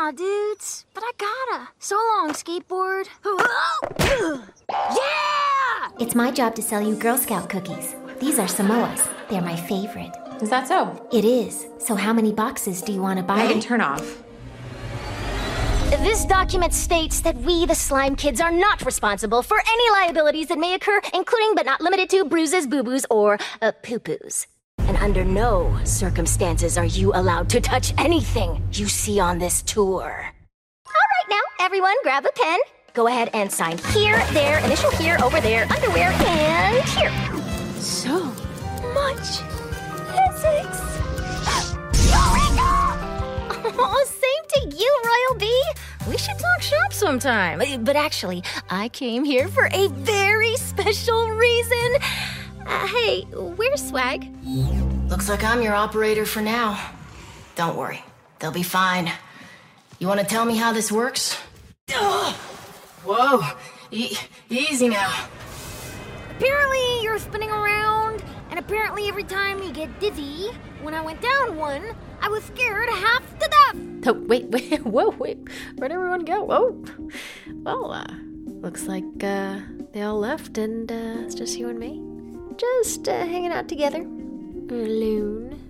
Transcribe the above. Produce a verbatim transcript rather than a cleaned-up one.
Aw, dudes, but I gotta. So long, skateboard. Yeah! It's my job to sell you Girl Scout cookies. These are Samoas. They're my favorite. Is that so? It is. So how many boxes do you want to buy? Megan, turn off. This document states that we, the Slime Kids, are not responsible for any liabilities that may occur, including but not limited to bruises, boo-boos, or uh, poo-poos. And under no circumstances are you allowed to touch anything you see on this tour. All right, now, everyone, grab a pen. Go ahead and sign here, there, initial here, over there, underwear, and here. So Much physics. Eureka! Oh, same to you, Royal Bee. We should talk shop sometime. But actually, I came here for a very special reason. Uh, hey, where's Swag? Looks like I'm your operator for now. Don't worry, they'll be fine. You want to tell me how this works? Ugh. Whoa, e- easy now. apparently you're spinning around, and apparently every time you get dizzy. When I went down one, I was scared half to death. Oh, wait, wait, whoa, wait. Where'd everyone go? Oh, well, uh, looks like, uh, they all left and, uh, it's just you and me. Just, uh, hanging out together. Alone.